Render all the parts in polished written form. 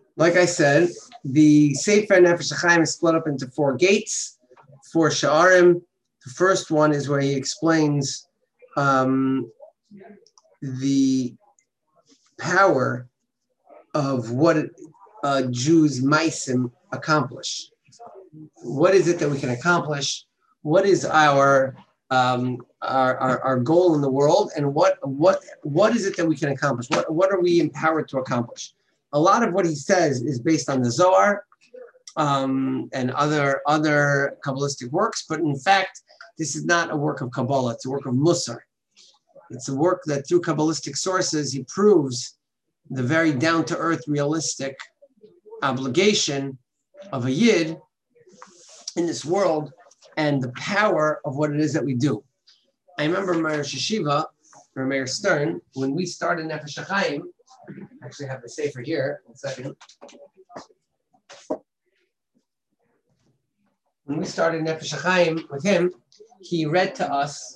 Like I said, the Sefer Nefesh HaChaim is split up into 4 gates, 4 sha'arim. The first one is where he explains the power of what Jews maisim accomplish. What is it that we can accomplish? What is our goal in the world, and what is it that we can accomplish? What are we empowered to accomplish? A lot of what he says is based on the Zohar and other Kabbalistic works, but in fact, this is not a work of Kabbalah, it's a work of Musar. It's a work that through Kabbalistic sources, he proves the very down-to-earth, realistic obligation of a Yid in this world and the power of what it is that we do. I remember Meir Shishiva, or Meir Stern, when we started Nefesh HaChaim, I actually have the Sefer here, 1 second. When we started Nefesh HaChaim with him, he read to us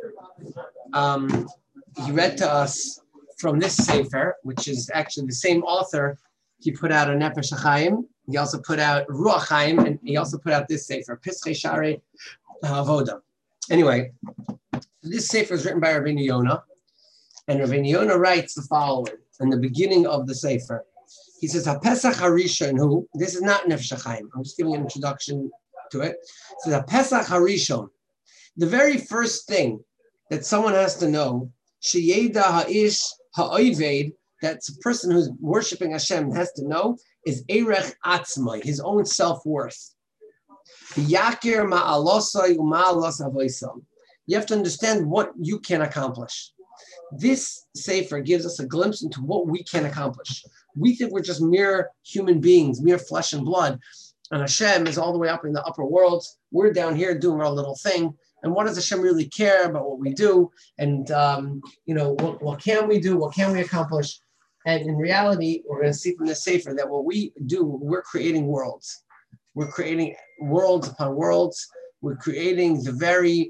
from this Sefer, which is actually the same author. He put out a Nefesh HaChaim. He also put out Ruach Chaim, and he also put out this Sefer, Pischei Sharei Avoda. Anyway, this Sefer is written by Rabbeinu Yonah, and Rabbeinu Yonah writes the following in the beginning of the Sefer. He says, HaPesach HaRishon Hu, this is not Nefesh HaChaim, I'm just giving an introduction to it. It says, HaPesach HaRishon, the very first thing that someone has to know, Sheyeda Ha'ish Ha'oived, that's a person who's worshiping Hashem has to know, is Erech Atzmai, his own self-worth. Yakir Ma'alosai U'Ma'alos Avoisam. You have to understand what you can accomplish. This Sefer gives us a glimpse into what we can accomplish. We think we're just mere human beings, mere flesh and blood, and Hashem is all the way up in the upper worlds. We're down here doing our little thing. And what does Hashem really care about what we do? And, what can we do? What can we accomplish? And in reality, we're going to see from the Sefer that what we do, we're creating worlds. We're creating worlds upon worlds. We're creating the very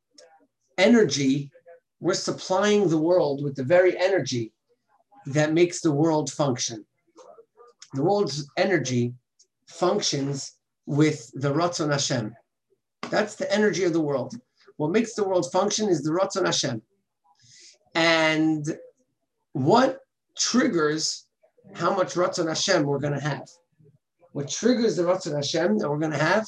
energy. We're supplying the world with the very energy that makes the world function. The world's energy functions with the Ratzon Hashem. That's the energy of the world. What makes the world function is the Ratzon Hashem. And what triggers how much Ratzon Hashem we're going to have? What triggers the Ratzon Hashem that we're going to have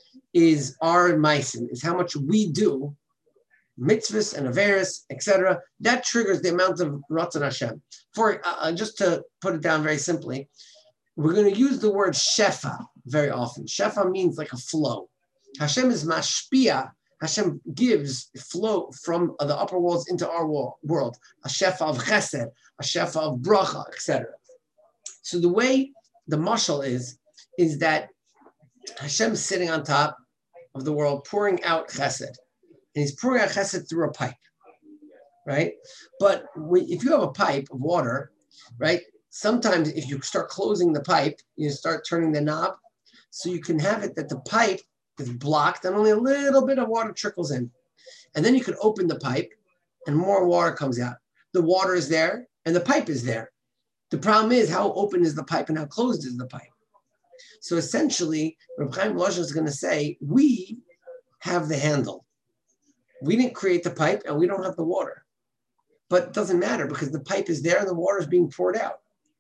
is our maisim, is how much we do, mitzvahs and averis, etc. That triggers the amount of Ratzon Hashem. For just to put it down very simply, we're going to use the word shefa very often. Shefa means like a flow. Hashem is mashpia. Hashem gives flow from the upper worlds into our world. A shefa of chesed, a shefa of bracha, etc. So the way the mashal is that Hashem is sitting on top of the world, pouring out chesed. And he's pouring out chesed through a pipe, right? But if you have a pipe of water, right, sometimes if you start closing the pipe, you start turning the knob, so you can have it that the pipe is blocked and only a little bit of water trickles in. And then you can open the pipe and more water comes out. The water is there and the pipe is there. The problem is how open is the pipe and how closed is the pipe. So essentially, Reb Chaim Volozhin is going to say, we have the handle. We didn't create the pipe and we don't have the water. But it doesn't matter because the pipe is there and the water is being poured out.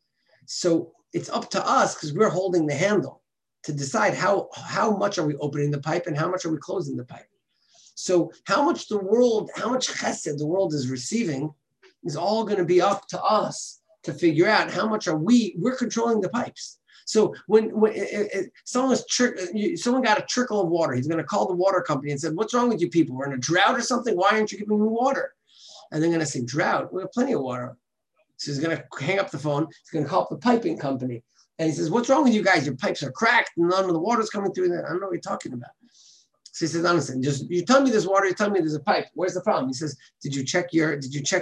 So it's up to us because we're holding the handle to decide how much are we opening the pipe and how much are we closing the pipe. So how much chesed the world is receiving is all going to be up to us to figure out how much we're controlling the pipes. So when someone got a trickle of water, he's going to call the water company and say, what's wrong with you people? We're in a drought or something? Why aren't you giving me water? And they're going to say, drought? We have plenty of water. So he's going to hang up the phone. He's going to call up the piping company. And he says, what's wrong with you guys? Your pipes are cracked and none of the water's coming through there. I don't know what you're talking about. So he says, honestly, you tell me there's water, you tell me there's a pipe. Where's the problem? He says, did you check your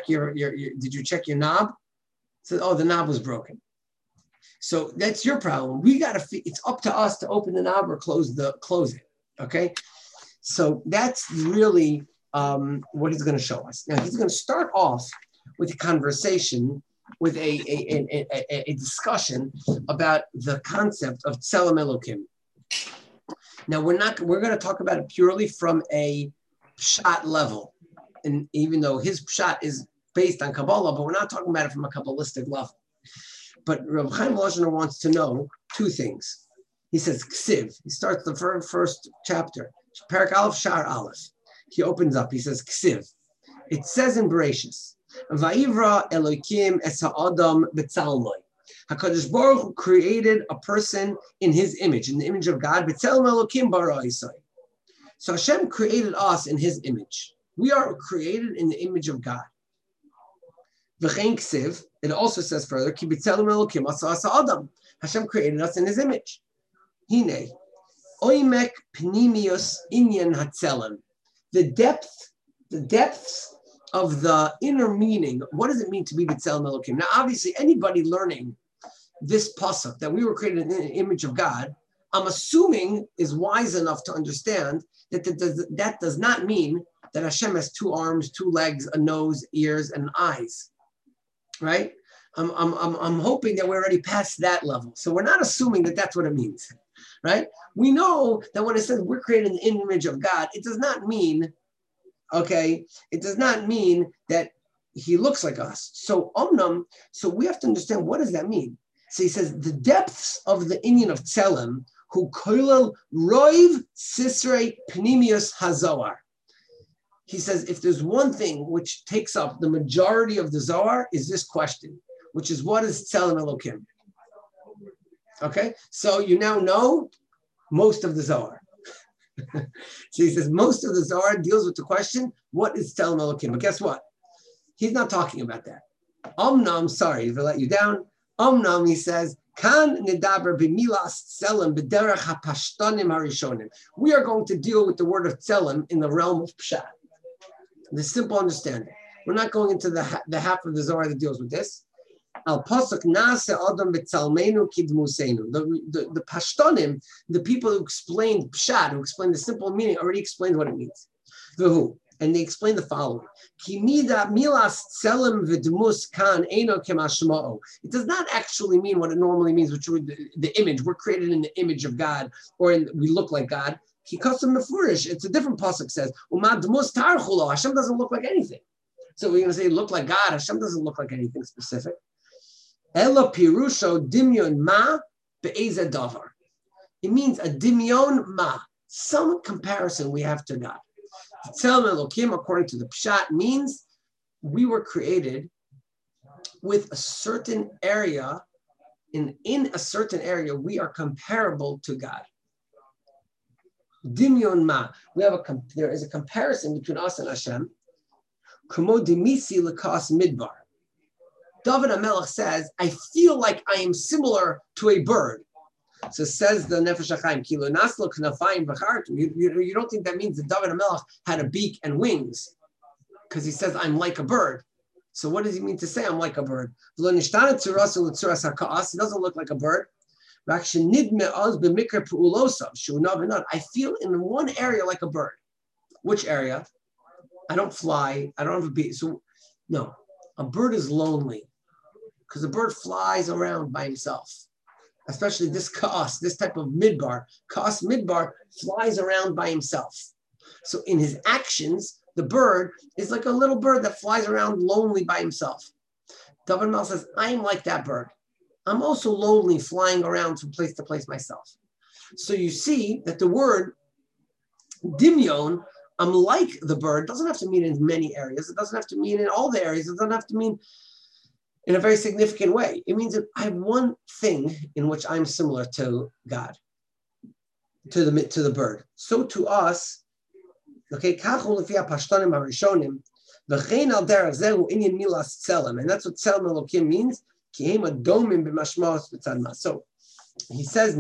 knob? He says, oh, the knob was broken. So that's your problem. It's up to us to open the knob or close it. Okay. So that's really what he's going to show us. Now he's going to start off with a conversation with a discussion about the concept of Tselem Elokim. Now we're going to talk about it purely from a pshat level, and even though his pshat is based on Kabbalah, but we're not talking about it from a Kabbalistic level. But Rav Chaim Volozhiner wants to know two things. He says, Ksiv. He starts the first chapter, Perek Aleph, Shar Aleph. He opens up. He says, Ksiv. It says in Bereshis, Va'ivra Elokim es ha'adam b'tzalmoi. HaKadosh Baruch Hu created a person in his image, in the image of God. B'tzelem Elokim bara Yisai. So Hashem created us in his image. We are created in the image of God. V'chein Ksiv. It also says further, Ki b'tzelem Elokim asa adam. Hashem created us in his image. Hine, oimek pnimius inyan hatzelem. The depths of the inner meaning. What does it mean to be b'tzelem Elokim? Now, obviously, anybody learning this pasuk that we were created in the image of God, I'm assuming is wise enough to understand that that does not mean that Hashem has two arms, two legs, a nose, ears, and eyes, right? I'm hoping that we're already past that level. So we're not assuming that that's what it means, right? We know that when it says we're created in the image of God, it does not mean, okay, it does not mean that he looks like us. So we have to understand, what does that mean? So he says the depths of the inyan of Tzelem, who koilel roiv sisrei pnimius hazoar. He says if there's one thing which takes up the majority of the Zohar is this question, which is what is Tzelem Elokim? Okay, so you now know most of the Zohar. So he says most of the Zohar deals with the question, what is Tzelem Elokim? But guess what? He's not talking about that. Sorry if I let you down. He says, Kan nedaber b'milas tzelem b'derech hapashtanim harishonim. We are going to deal with the word of tzelem in the realm of pshat. The simple understanding. We're not going into the half of the Zohar that deals with this. Al pasuk nase adam b'tzalmenu kidmuseinu. The pashtanim, the people who explained pshat, who explained the simple meaning, already explained what it means. V'hu. And they explain the following. It does not actually mean what it normally means, which is the image. We're created in the image of God, or we look like God. It's a different pasuk says, Hashem doesn't look like anything. So we're going to say look like God. Hashem doesn't look like anything specific. It means a dimyon ma, some comparison we have to God. Tzelem Elokim, according to the Pshat, means we were created with a certain area. In a certain area, we are comparable to God. Dimyon ma. There is a comparison between us and Hashem. Kumo dimisi lekas midbar. David HaMelech says, I feel like I am similar to a bird. So says the Nefesh HaChaim, Kilo Naslo Knafayim V'chartu. You don't think that means that David HaMelech had a beak and wings, because he says I'm like a bird. So what does he mean to say I'm like a bird? He doesn't look like a bird. I feel in one area like a bird. Which area? I don't fly. I don't have a beak. So no, a bird is lonely because a bird flies around by himself. Especially this Ka'as, this type of midbar. Ka'as midbar flies around by himself. So in his actions, the bird is like a little bird that flies around lonely by himself. David HaMelech says, I'm like that bird. I'm also lonely flying around from place to place myself. So you see that the word dimyon, I'm like the bird, doesn't have to mean in many areas. It doesn't have to mean in all the areas. It doesn't have to mean in a very significant way. It means that I have one thing in which I'm similar to God, to the bird. So to us, okay, and that's what Tzelem Elokim means. So he says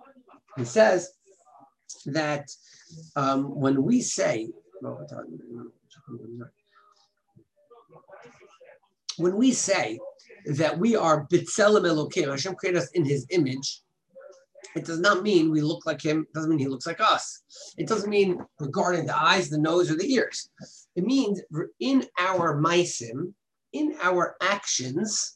that when we say that we are B'Tzelem Elokim, Hashem created us in His image, it does not mean we look like Him. It doesn't mean He looks like us. It doesn't mean regarding the eyes, the nose, or the ears. It means in our maisim, in our actions,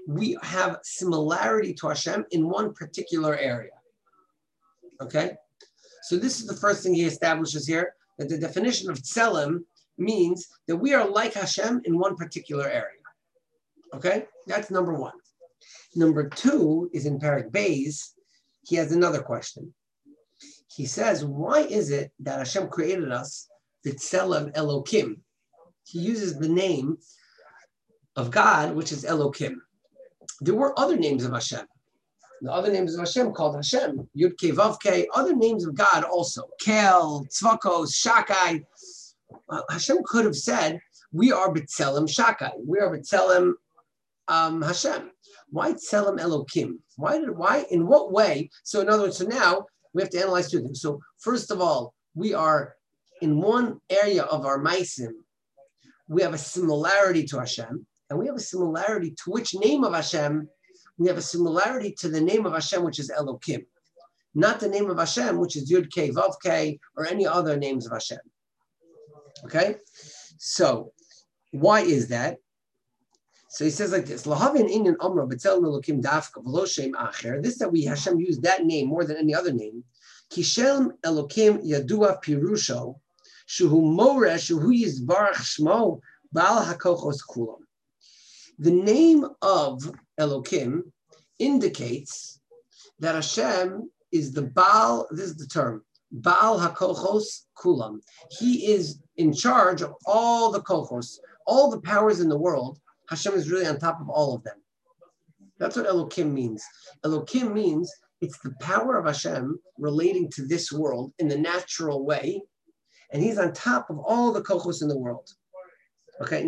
we have similarity to Hashem in one particular area. Okay? So this is the first thing he establishes here, that the definition of tselem means that we are like Hashem in one particular area. Okay? That's number one. Number two is in Perek Beis. He has another question. He says, why is it that Hashem created us b'tselem Elokim? He uses the name of God, which is Elokim. There were other names of Hashem. The other names of Hashem called Hashem, Yud Kei Vav Kei, other names of God also, Kel, Tzvakos, Shakai. Hashem could have said, we are b'tselem Shakai. We are b'tselem Hashem. Why tselem Elokim? Why, in what way? So in other words, so now we have to analyze two things. So first of all, we are in one area of our Maisim, we have a similarity to Hashem, and we have a similarity to which name of Hashem? We have a similarity to the name of Hashem, which is Elokim, not the name of Hashem, which is Yud Kei Vav Kei, or any other names of Hashem. Okay? So, why is that? So he says like this: Lahavin inyan amra b'tzelem Elokim dafka v'lo shem acher. This that we Hashem used that name more than any other name. Kishem Elokim yadua pirusho shuhu moreh shuhu yizbarach shmo bal hakochos kulam. The name of Elokim indicates that Hashem is the Baal. This is the term Baal hakochos kulam. He is in charge of all the kochos, all the powers in the world. Hashem is really on top of all of them. That's what Elokim means. Elokim means it's the power of Hashem relating to this world in the natural way, and he's on top of all the kochos in the world. Okay,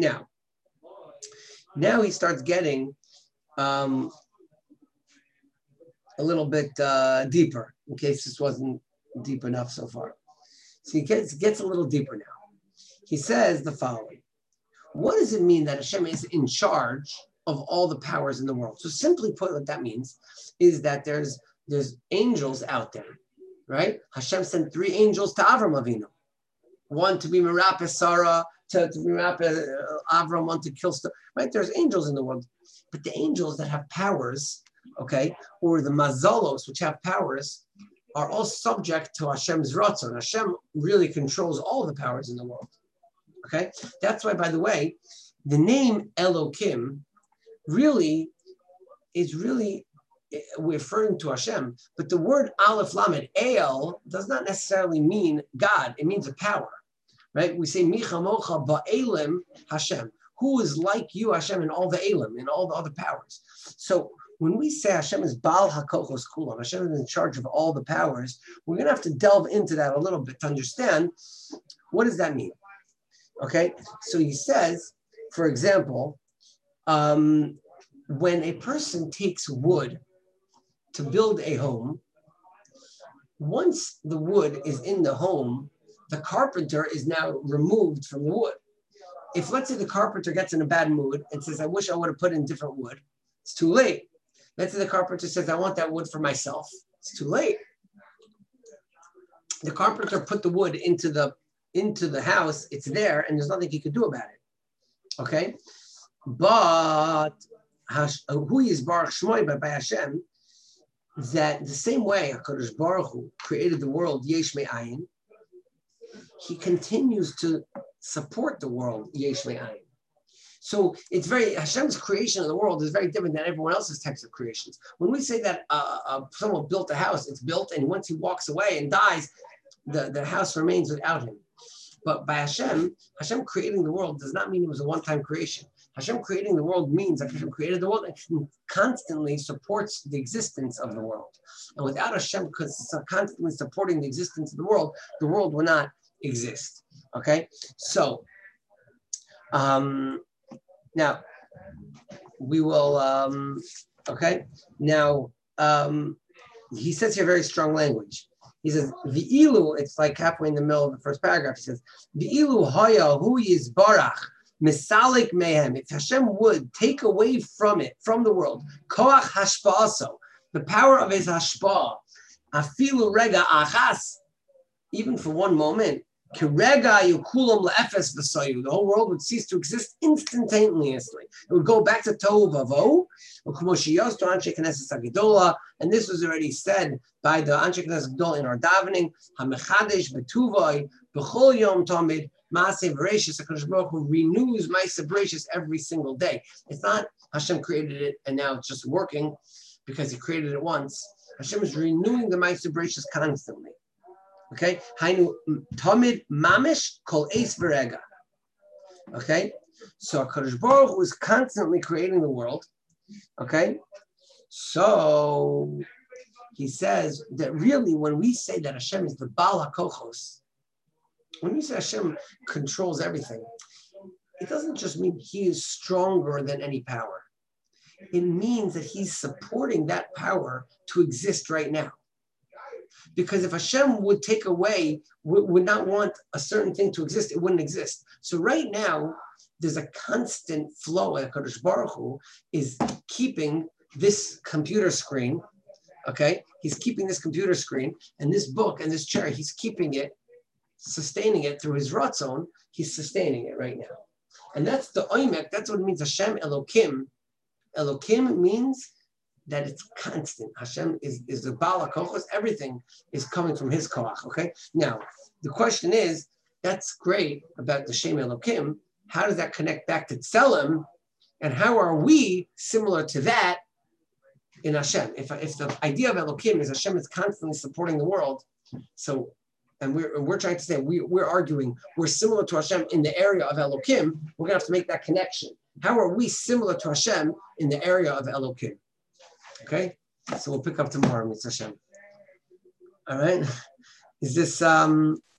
now he starts getting a little bit deeper, in case this wasn't deep enough so far. So he gets a little deeper now. He says the following. What does it mean that Hashem is in charge of all the powers in the world? So simply put, what that means is that there's angels out there, right? Hashem sent 3 angels to Avram Avinu. One to be Merapeh Sarah, to be Merapeh Avram, one to kill stuff, right? There's angels in the world. But the angels that have powers, okay, or the mazalos, which have powers, are all subject to Hashem's ratzon. Hashem really controls all the powers in the world. Okay, that's why, by the way, the name Elokim is really referring to Hashem, but the word Aleph Lamed El does not necessarily mean God. It means a power, right? We say Micha Mocha Ba'elim Hashem, who is like you, Hashem, in all the Elim, in all the other powers. So when we say Hashem is Baal HaKochos Kulam, Hashem is in charge of all the powers, we're going to have to delve into that a little bit to understand what does that mean. Okay, so he says, for example, when a person takes wood to build a home, once the wood is in the home, the carpenter is now removed from the wood. If, let's say, the carpenter gets in a bad mood and says, I wish I would have put in different wood, it's too late. Let's say the carpenter says, I want that wood for myself, it's too late. The carpenter put the wood into the house, it's there, and there's nothing he could do about it. Okay? But who is Baruch Shmoi by Hashem, that the same way HaKadosh Baruch Hu created the world Yesh Me'ayin, he continues to support the world Yesh Me'ayin. So it's Hashem's creation of the world is very different than everyone else's types of creations. When we say that someone built a house, it's built, and once he walks away and dies, the house remains without him. But by Hashem creating the world does not mean it was a one-time creation. Hashem creating the world means that Hashem created the world and constantly supports the existence of the world. And without Hashem constantly supporting the existence of the world will not exist. Okay? So, now, we will, okay? Now, he says here very strong language. He says, V'ilu, it's like halfway in the middle of the first paragraph. He says, V'ilu haya hu yizbarach misalik mehem. If Hashem would take away from the world, koach hashpa'aso, the power of his hashpa'ah, afilu rega achas, even for one moment, The whole world would cease to exist instantaneously. It would go back to Tohu Vavohu, and this was already said by the Anshe Knesset Gadol in our davening. HaMechadesh B'tuvoi B'chol Yom Tamid Maaseh V'reishis. HaKadosh Baruch Hu renews Maaseh V'reishis every single day. It's not Hashem created it and now it's just working because He created it once. Hashem is renewing the Maaseh V'reishis constantly. Okay, Hainu Tamid Mamish Kol Eis V'Rega. Okay, so HaKadosh Baruch Hu is constantly creating the world. Okay, so he says that really when we say that Hashem is the Baal HaKochos, when we say Hashem controls everything, it doesn't just mean He is stronger than any power. It means that He's supporting that power to exist right now. Because if Hashem would take away, would not want a certain thing to exist, it wouldn't exist. So right now, there's a constant flow. HaKadosh Baruch Hu is keeping this computer screen, okay? He's keeping this computer screen and this book and this chair, He's keeping it, sustaining it through His Ratzon. He's sustaining it right now. And that's the Oimek, that's what it means, Hashem Elokim. Elokim means that it's constant. Hashem is the Baal HaKochos. Everything is coming from His Koach, okay? Now, the question is, that's great about the Shem Elokim. How does that connect back to Tselem? And how are we similar to that in Hashem? If the idea of Elokim is Hashem is constantly supporting the world, so, and we're trying to say, we're arguing, we're similar to Hashem in the area of Elokim, we're gonna have to make that connection. How are we similar to Hashem in the area of Elokim? Okay, so we'll pick up tomorrow, Mitzvah Hashem. All right, is this